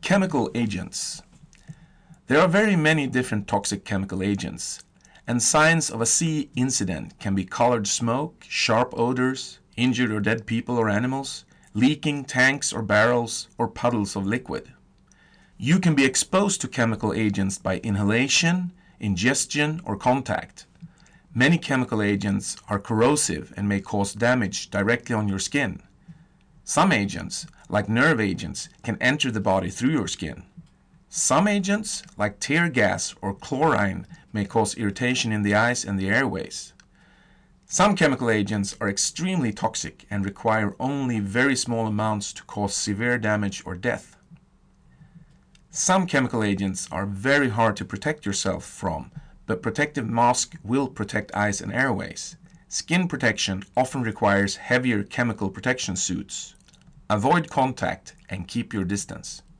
Chemical agents. There are very many different toxic chemical agents, and signs of a sea incident can be colored smoke, sharp odors, injured or dead people or animals, leaking tanks or barrels, or puddles of liquid. You can be exposed to chemical agents by inhalation, ingestion, or contact. Many chemical agents are corrosive and may cause damage directly on your skin. Some agents, like nerve agents, can enter the body through your skin. Some agents, like tear gas or chlorine, may cause irritation in the eyes and the airways. Some chemical agents are extremely toxic and require only very small amounts to cause severe damage or death. Some chemical agents are very hard to protect yourself from, but protective mask will protect eyes and airways. Skin protection often requires heavier chemical protection suits. Avoid contact and keep your distance.